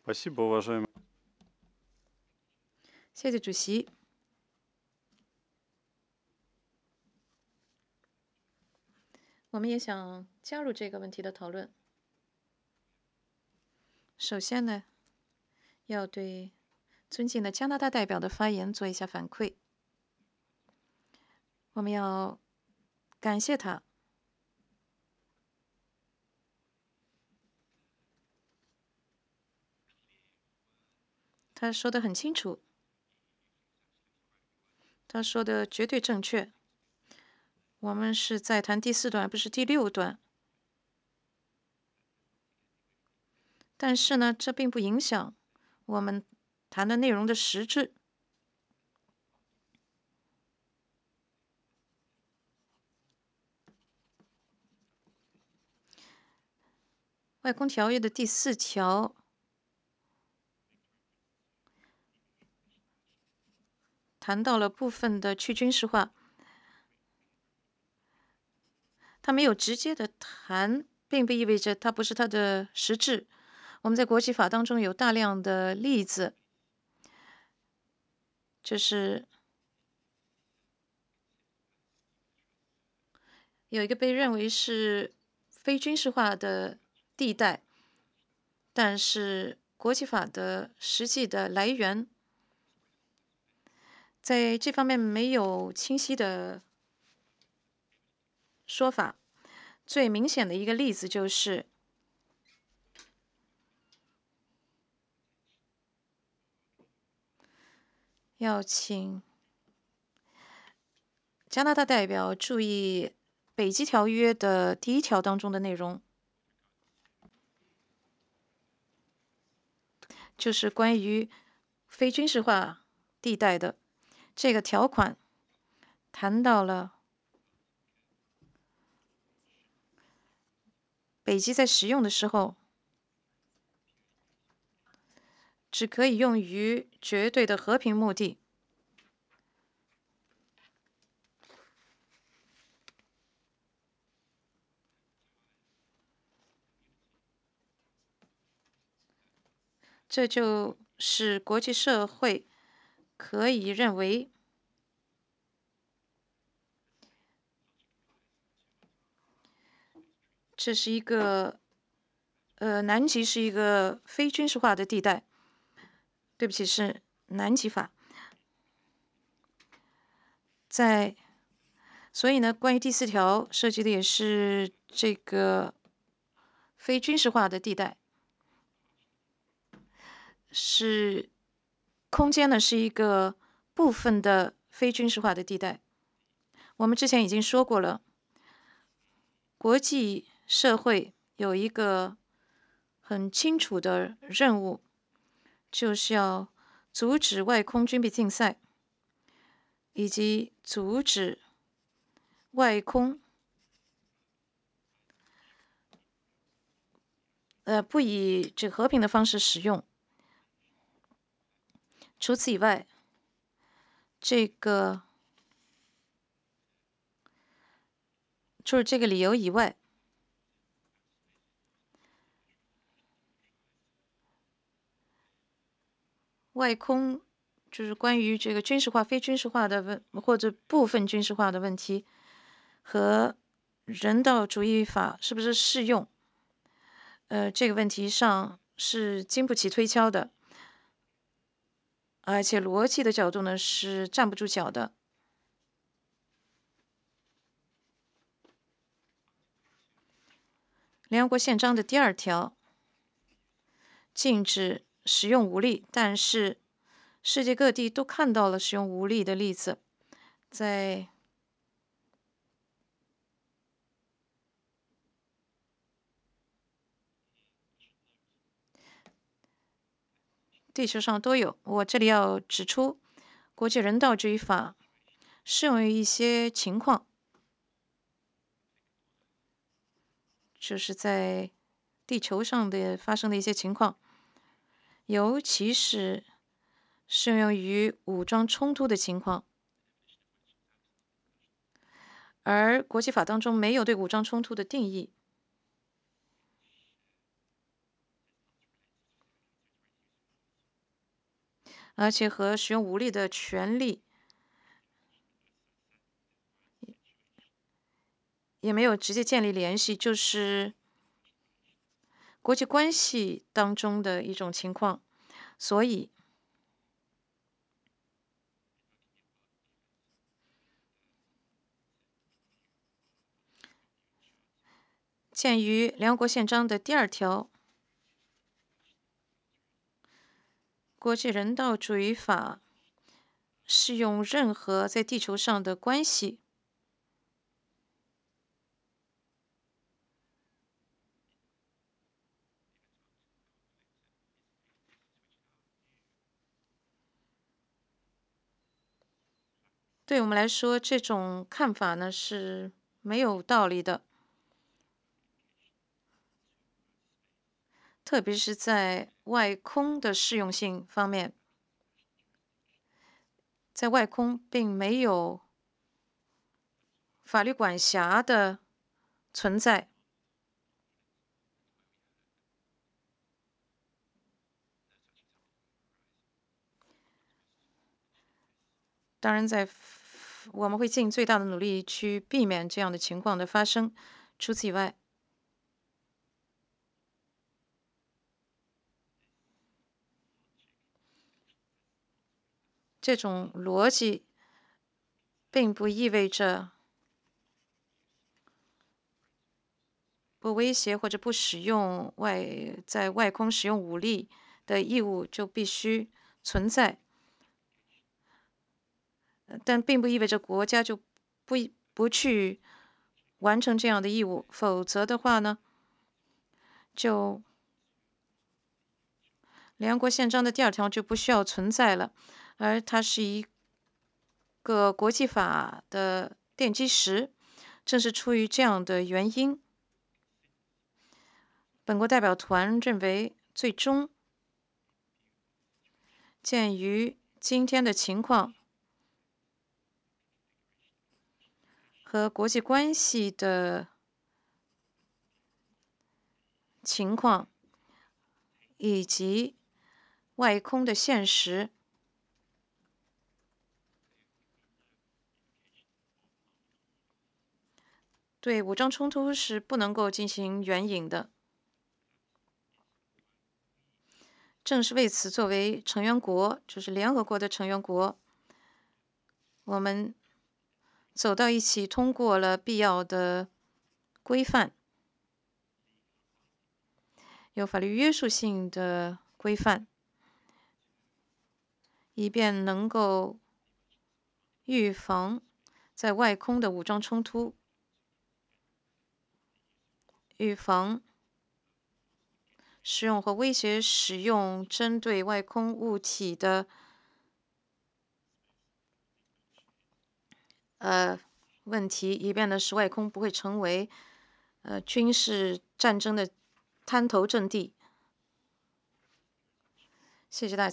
Спасибо, уважаемый. 谢谢主席。我们也想加入这个问题的讨论。首先呢，要对尊敬的加拿大代表的发言做一下反馈。我们要感谢他，他说的很清楚，他说的绝对正确。我们是在谈第4段，而不是第6段。但是呢，这并不影响我们谈的内容的实质。外公条约的第4条谈到了部分的去军事化，它没有直接的谈，并不意味着它不是它的实质。我们在国际法当中有大量的例子，就是有一个被认为是非军事化的地带，但是国际法的实际的来源在这方面没有清晰的说法。最明显的一个例子就是要请加拿大代表注意北极条约的第1条当中的内容，就是关于非军事化地带的这个条款，谈到了北极在使用的时候，只可以用于绝对的和平目的。这就是国际社会可以认为这是一个南极是一个非军事化的地带。对不起，是南极法。所以呢，关于第4条涉及的也是这个非军事化的地带，是空间呢是一个部分的非军事化的地带。我们之前已经说过了，国际社会有一个很清楚的任务，就是要阻止外空军备竞赛，以及阻止外空不以这和平的方式使用。除此以外，除了这个理由以外，外空就是关于这个军事化、非军事化的或者部分军事化的问题，和人道主义法是不是适用？这个问题上是经不起推敲的，而且逻辑的角度呢是站不住脚的。联合国宪章的第2条禁止使用武力，但是世界各地都看到了使用武力的例子，在地球上都有。我这里要指出，国际人道主义法适用于一些情况，就是在地球上的发生的一些情况，尤其是适用于武装冲突的情况。而国际法当中没有对武装冲突的定义。 而且和使用武力的权利也没有直接建立联系，就是国际关系当中的一种情况。所以，鉴于联合国宪章的第2条，国际人道主义法适用任何在地球上的关系。对我们来说，这种看法呢是没有道理的，特别是在外空的适用性方面，在外空并没有法律管辖的存在。当然我们会尽最大的努力去避免这样的情况的发生。除此以外，这种逻辑并不意味着不威胁或者不使用在外空使用武力的义务就必须存在，但并不意味着国家就不去完成这样的义务，否则的话呢，就联合国宪章的第2条就不需要存在了，而它是一个国际法的奠基石。正是出于这样的原因，本国代表团认为，最终鉴于今天的情况和国际关系的情况，以及外空的现实，对武装冲突是不能够进行援引的。正是为此，作为成员国，就是联合国的成员国，我们走到一起，通过了必要的规范，有法律约束性的规范，以便能够预防在外空的武装冲突，预防使用或威胁使用针对外空物体的问题，以便呢使外空不会成为军事战争的滩头阵地。谢谢大家。